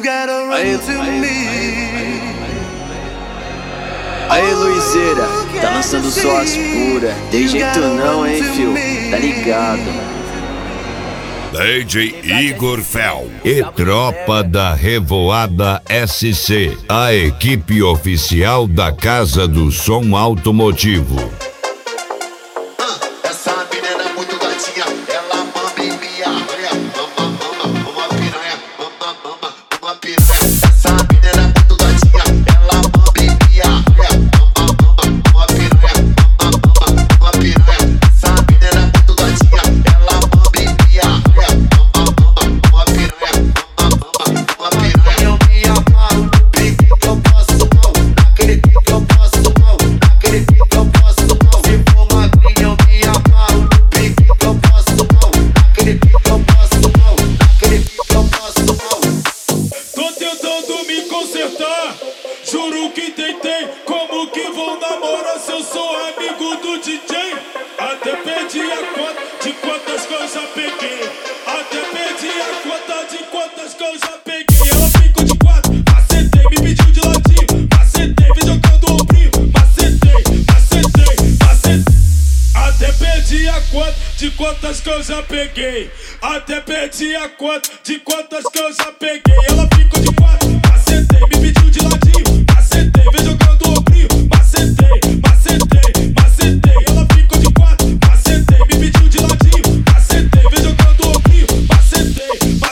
Aí, Luizeira, tá lançando só as puras. Tem jeito não, hein, fio? Tá ligado? DJ Igor Fel e Tropa da Revoada SC, a equipe oficial da Casa do Som Automotivo. Essa menina é muito gatinha, ela mama em minha área. Uma piranha, uma piranha. Essa menina é muito gatinha, ela mama em minha área. Uma piranha, uma piranha. Essa menina é muito gatinha, ela mama em minha área. Uma piranha, uma piranha. Eu me amarro no pique que eu posso mal, naquele pique que eu posso mal, naquele pique que eu posso mal. Se for magrinho eu me amarro no pique que eu posso mal, naquele pique que eu posso mal, naquele pique que eu posso mal. Tô tentando me consertar, juro que tentei. Como que vou namorar se eu sou amigo do DJ? Até perdi a conta de quantas que eu já peguei. Até perdi a conta de quantas que eu já peguei. Ela ficou de quatro, macetei, me pediu de ladinho, macetei, vem jogando o ombrinho, macetei. Até perdi a conta de quantas que eu já peguei. Até perdi a conta de quantas que eu já peguei. Ela ficou de quatro, macetei, me pediu de ladinho, macetei, vem jogando o ombrinho, macetei. Ela ficou de quatro, macetei, me pediu de ladinho, macetei, vem jogando o ombrinho, macetei.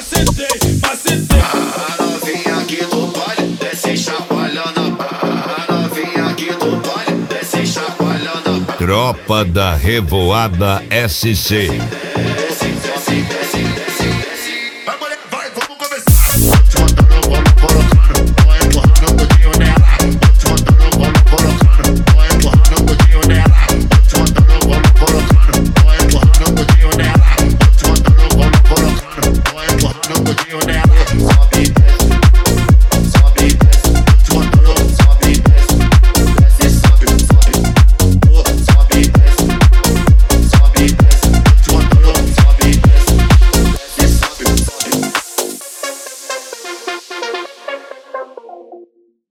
A novinha aqui do baile, desce chacoalhando. A novinha aqui do baile, desce chacoalhando. Tropa da Revoada SC. Desce,